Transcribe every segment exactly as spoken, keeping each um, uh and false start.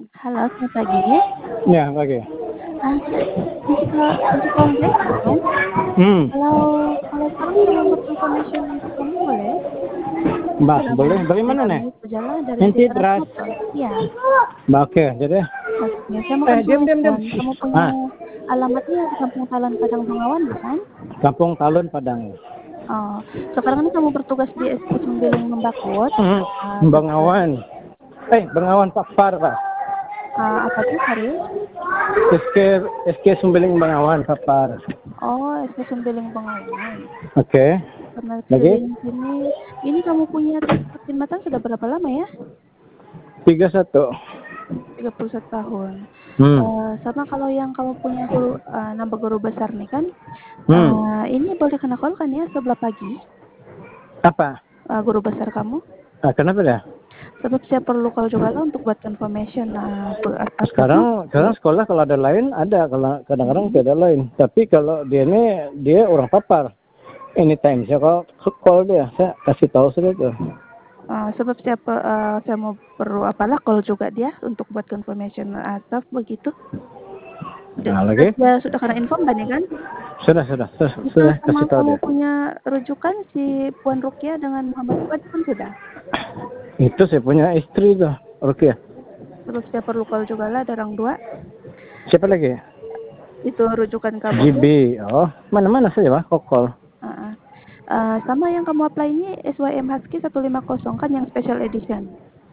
Halo, selamat pagi. Ya, pagi. Ah, untuk Kak untuk Kak Andreas bukan? Hmm. Kalau kalau sekarang saya mau buat information untuk kamu boleh? Bah, Sudah boleh. Dari dari mana nih? kami Sejala dari Nanti Literasi beras. Motor. Iya. Bah, oke, jadi. Oke, saya mau Eh, diam, diam, diam. confirmation, kamu punya Ah, alamatnya di Kampung Talan Padang Bengawan bukan? Kampung Talun Padang. Oh, sekarang ini kamu bertugas di S K Sumbiling Membakut. Hmm. Ah, sebagai Bengawan. Eh, Bengawan Papar, Pak. ah, apa tuh, sorry? S K S K Sumbeling Bengawan Papar. Oh, S K Sumbiling Bengawan. Oke. Karena Lagi? keliling sini, ini kamu punya kekhidmatan sudah berapa lama ya? tiga satu. tiga puluh satu tahun. Hmm. Eh, sama kalau yang kamu punya guru, eh, nambah guru besar nih kan, Hmm. eh, ini boleh kena call kan ya sebelah pagi, Apa? eh, guru besar kamu? Ah, kenapa ya? Sebab saya perlu call juga lah untuk buat confirmation. Nah, apa tuh? Sekarang sekarang sekolah kalau ada lain ada, kalau kadang-kadang Hmm. tidak ada lain. Tapi kalau dia ini dia orang Papar. Anytime saya kalau call dia, saya kasih tahu sudah tuh. Eh, sebab saya, pe- eh, saya mau perlu apalah call juga dia untuk buat confirmation atau begitu. Nah, Sudah, lagi? dia sudah kena info kan ya kan? Sudah, sudah, sudah, Itu sudah sama kasih tahu kamu dia. punya rujukan si Puan Rukia dengan Muhammad Fuad pun sudah. Itu saya punya istri tuh, Rukia. Sebab saya perlu call juga lah, ada orang dua. Siapa lagi? Itu rujukan kamu G B. tuh. Oh, mana-mana saja, Pak. Kokol. Uh, uh, sama yang kamu apply ini S Y M Husky seratus lima puluh kan yang special edition.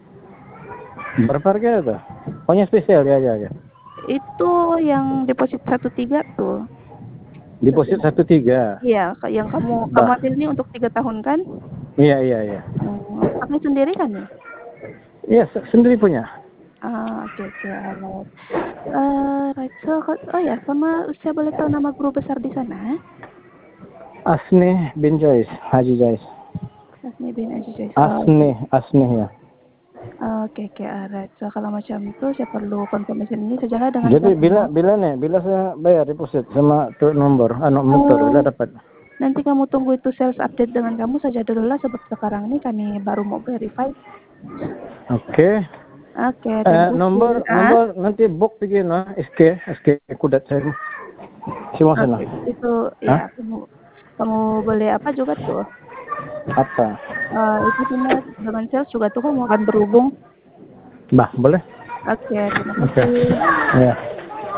Berapa harga tuh? Pokoknya spesial ya aja aja. Itu yang deposit satu tiga tuh. Deposit satu tiga. Iya, yang kamu kamu Bah. ambil ini untuk tiga tahun kan? Iya, iya, iya. Hmm, pakai sendiri kan nih? Iya, se- sendiri punya. Ah, oke oke, alright. Uh, right, so, oh ya, sama saya boleh tahu nama guru besar di sana? Asni bin Jais, Haji Jais. Asmi bin Aziz. Oh, Asni, Asni ya. oke oke, alright. So kalau macam itu saya perlu confirmation ini sejalan dengan Jadi bila kamu. bila nih, bila saya bayar deposit sama tuh nomor, anu motor, Uh, bila dapat. nanti kamu tunggu itu sales update dengan kamu saja dulu lah, sebab sekarang ini kami baru mau verify. Oke. Oke, Eh, terima kasih. nomor Ah, nomor nanti book pergi no, S K S K kudat saya. Semua sana. oke, itu Hah? ya kamu kamu boleh apa juga tuh. Apa? Uh, itu semua dengan sales juga tuh kamu akan berhubung. Bah, boleh? Oke, terima Oke. kasih. Ya.